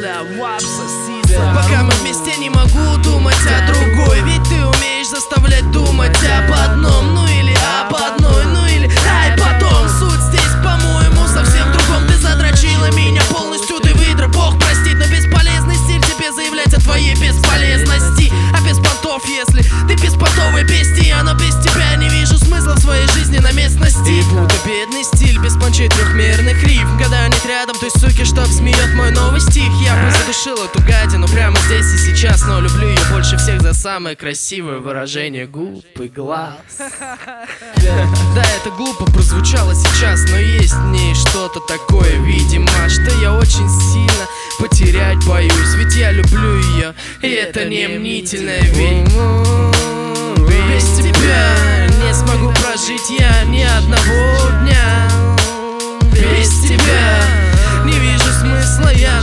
Пока мы вместе, не могу думать о другой. Ведь ты умеешь заставлять думать об одном. Ну или об одной, ну или ай потом. Суть здесь, по-моему, совсем другом. Ты задрочила меня полностью, ты выдра. Бог простит, но бесполезный стиль тебе заявлять о твоей бесполезности. А без понтов, если ты беспонтовый бестия, но без тебя не вижу смысла в своей жизни на местности. И будто бедный стиль без панчей трехмерных рифм. Когда нет рядом той суки, что смеет мой новый стих. Я бы задушил эту гадину прямо здесь и сейчас, но люблю ее больше всех за самое красивое выражение губ и глаз. Да, это глупо прозвучало сейчас, но есть в ней что-то такое, видимо, что я очень сильно потерять боюсь. Ведь я люблю ее, и это не мнительная ведь. Без тебя не смогу прожить я ни одного дня. Без тебя не вижу смысла я